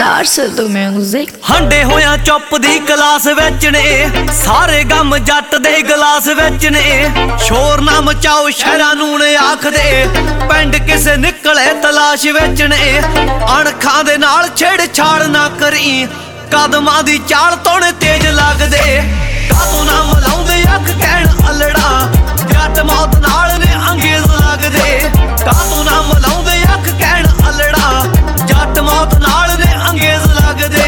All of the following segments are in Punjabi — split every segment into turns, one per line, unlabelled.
Star Sildo Music।
ਹੰਡੇ ਹੋਇਆ ਚੁੱਪ ਦੀ ਕਲਾਸ ਵਿੱਚ ਨੇ ਸਾਰੇ ਗਮ ਜੱਟ ਦੇ ਗਲਾਸ ਵਿੱਚ ਨੇ ਸ਼ੋਰ ਨਾ ਮਚਾਓ ਸ਼ਹਿਰਾਂ ਨੂੰ ਨੇ ਆਖਦੇ ਪਿੰਡ ਕਿਸੇ ਨਿਕਲੇ ਤਲਾਸ਼ ਵਿੱਚ ਨੇ ਅਣਖਾਂ ਦੇ ਨਾਲ ਛੇੜਛਾੜ ਨਾ ਕਰੀ ਕਦਮਾਂ ਦੀ ਚਾਲ ਤੋਣੇ ਤੇਜ਼ ਲੱਗਦੇ ਕਾਤੋਂ ਨਾ ਮਲਾਉਂਦੇ ਅੱਖ ਕਹਿਣ ਅਲੜਾ ਜੱਟ ਮੌਤ ਨਾਲ ਨੇ ਅੰਗੇਜ਼ ਲੱਗਦੇ ਕਾਤੋਂ ਨਾ ਮਲਾਉਂਦੇ ਅੱਖ ਕਹਿਣ ਅਲੜਾ ਜੱਟ ਮੌਤ ਨਾਲ ਨੇ ਅੰਗੇਜ਼ ਲੱਗਦੇ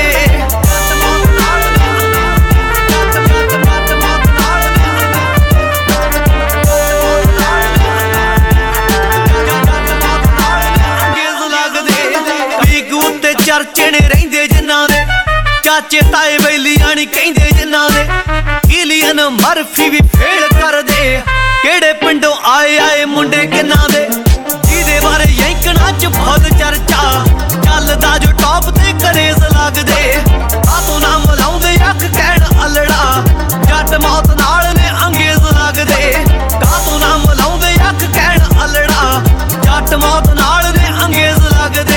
ਚਰਚੇ ਨੇ ਰਹਿੰਦੇ ਜਿਨ੍ਹਾਂ ਦੇ ਚਾਚੇ ਤਾਏ ਬੈਲੀਆਂ ਨੀ ਕਹਿੰਦੇ ਜਿਨ੍ਹਾਂ ਦੇ ਕਿਲੀਅਨ ਮਰਫੀ ਵੀ ਫੇਲ ਕਰਦੇ ਕਿਹੜੇ ਪਿੰਡੋਂ ਆਏ ਮੁੰਡੇ ਕਿੰਨਾਂ ਦੇ ਜਿਹਦੇ ਬਾਰੇ ਯੈਂਕਣਾ ਚ ਬਹੁਤ ਚਰਚਾ ਚੱਲਦਾ ਜੋ ਟੌਪ ਤੇ ਕਰੇਜ਼ ਲੱਗਦੇ ਆਤੋਂ ਨਾ ਮਲਾਉਂਦੇ ਅੱਖ ਕਹਿਣ ਅਲੜਾ ਜੱਟ ਮੌਤ ਨਾਲ ਨੇ ਅੰਗੇਜ਼ ਲੱਗਦੇ ਕਾਤੋਂ ਨਾ ਮਲਾਉਂਦੇ ਅੱਖ ਕਹਿਣ ਅਲੜਾ ਜੱਟ ਮੌਤ ਨਾਲ ਨੇ ਅੰਗੇਜ਼ ਲੱਗਦੇ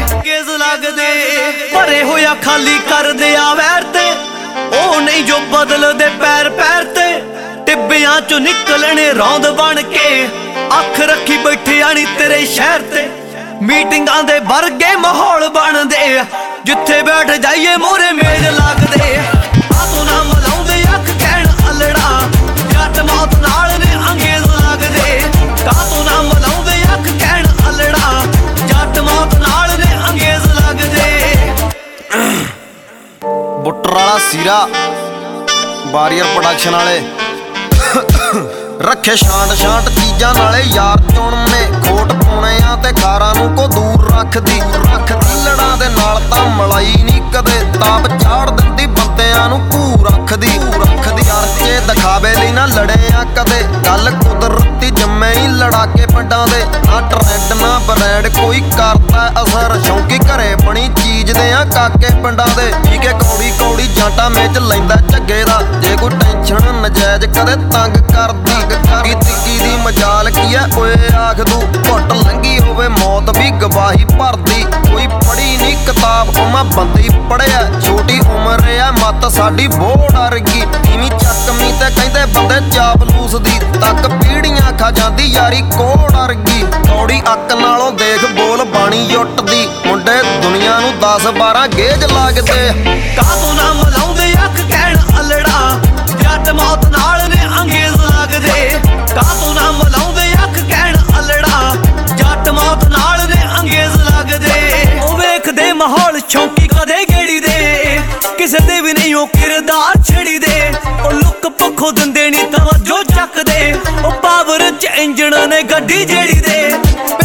ਭਰੇ ਹੋਇਆ ਖਾਲੀ ਕਰਦੇ ਆ ਵੈਰ ਤੇ ਉਹ ਨਹੀਂ ਜੋ ਬਦਲਦੇ ਪੈਰ ਪੈਰ ਤੇ ਟਿੱਬਿਆਂ ਚੋਂ ਨਿਕਲਣੇ ਰੌਂਦ ਬਣ ਕੇ ਅੱਖ ਰੱਖੀ ਬੈਠਿਆ ਨੀ ਤੇਰੇ ਸ਼ਹਿਰ ਤੇ ਮੀਟਿੰਗਾਂ ਦੇ ਵਰਗੇ ਮਾਹੌਲ ਬਣਦੇ ਜਿੱਥੇ ਬੈਠ ਜਾਈਏ ਮੂਹਰੇ ਮੇਜ਼ ਲੱਗਦੇ ਆਤੋਂ ਨਾ ਮਲਾਉਂਦੇ ਅੱਖ ਕਹਿਣ ਅਲੜਾ ਜੱਟ ਮੌਤ ਨਾਲ ਨੇ ਅੰਗੇਜ਼ ਲੱਗਦੇ ਕਾਤੋਂ ਨਾ ਮਲਾਉਂਦੇ ਅੱਖ ਕਹਿਣ ਅਲੜਾ ਜੱਟ ਮੌਤ ਨਾਲ ਨੇ ਅੰਗੇਜ਼ ਲੱਗਦੇ
ਬੁੱਟਰ ਵਾਲਾ ਸੀਰਾ ਬਾਰੀਅਰ ਪ੍ਰੋਡਕਸ਼ਨ ਵਾਲੇ ਰੱਖੇ ਛਾਂਟ ਚੀਜ਼ਾਂ ਨਾਲੇ ਯਾਰ ਚੁਣਨੇ ਖੋਟ ਪਾਉਣਿਆਂ ਤੇ ਖਾਰਾਂ ਨੂੰ ਕੋ ਦੂਰ ਰੱਖਦੀ ਲੜਾਂ ਦੇ ਨਾਲ ਤਾਂ ਮਲਾਈ ਨਹੀਂ ਕਦੇ ਤਾਪ ਚਾੜ ਦਿੰਦੀ ਬੰਦਿਆਂ ਨੂੰ ਭੂ ਰੱਖਦੀ ਅਰਚੇ ਦਿਖਾਵੇ ਲਈ ਨਾ ਲੜਿਆ ਕਦੇ ਗੱਲ ਕੁਦਰਤੀ ਜੰਮੇ ਹੀ ਲੜਾਕੇ ਪਿੰਡਾਂ ਦੇ ਨਾ ਟਰੈਂਡ ਨਾ ਬਰੈਂਡ ਕੋਈ ਕਰਦਾ ਅਸਰ ਸ਼ੌਂਕੀ ਘਰੇ ਬਣੀ ਚੀਜ਼ ਦੇ ਆ ਕਾਕੇ ਪਿੰਡਾਂ ਦੇ ਠੀਕ ਹੈ ਕੌੜੀ ਜਾਂਟਾ ਮੇਚ ਲੈਂਦਾ ਝੱਗੇ ਦਾ ਜੇ ਕੋਈ ਟੈਨਸ਼ਨ ਨਜਾਇਜ਼ ਕਦੇ ਤੰਗ ਕਰਦੀ ਕੀ ਦੀ ਮਜਾਲ ਕੀ ਐ ਓਏ ਆਖ ਦੂ ਘੁੱਟ ਲੰਗੀ ਹੋਵੇ ਮੌਤ ਵੀ ਗਵਾਹੀ ਭਰਦੀ ਕੋਈ ਪੜੀ ਨਹੀਂ ਕਿਤਾਬ ਉਹ ਮੈਂ ਬੰਦੀ ਪੜਿਆ ਛੋਟੀ ਉਮਰ ਐ ਮੱਤ ਸਾਡੀ ਬੋੜ ਅਰਗੀ ਇਵੇਂ ਚੱਕਮੀ ਤੇ ਕਹਿੰਦੇ ਬੰਦੇ ਚਾਪਲੂਸ ਦੀ ਤੱਕ ਪੀੜੀਆਂ ਖਾ ਜਾਂਦੀ ਯਾਰੀ ਕੋੜ ਅਰਗੀ ਕੌੜੀ ਅੱਕ ਨਾਲੋਂ ਦੇਖ ਬੋਲ ਬਾਣੀ ਜੁੱਟਦੀ ਮੁੰਡੇ ਦੁਨੀਆ ਨੂੰ 10-12 ਗੇਜ ਲੱਗਦੇ
ਕਾਤੋਂ ਨਾ ਮਲਾਉਂਦੇ ਅੱਖ ਕਹਿਣ ਅਲੜਾ ਜੱਟ ਮੌਤ ਨਾਲ ਨੇ ਅੰਗੇਜ਼ ਲੱਗਦੇ ਕਾਤੋਂ ਨਾ ਮਲਾਉਂਦੇ ਅੱਖ ਕਹਿਣ ਅਲੜਾ ਜੱਟ ਮੌਤ ਨਾਲ ਨੇ ਅੰਗੇਜ਼ ਲੱਗਦੇ ਉਹ ਵੇਖਦੇ ਮਾਹੌਲ ਸ਼ੌਂਕੀ ਕਦੇ ਗੇੜੀ ਦੇ ਕਿਸੇ ਦੇ ਵੀ ਨਹੀਂ ਉਹ ਕਿਰਦਾਰ ਛੜੀ ਦੇ ਉਹ ਲੁੱਕ ਪੱਖੋਂ ਦਿੰਦੇ ਨੀ ਤਵੱਜੋ ਚੱਕਦੇ ਉਹ ਪਾਵਰ ਚ ਇੰਜਣ ਨੇ ਗੱਡੀ ਜਿਹੜੀ ਦੇ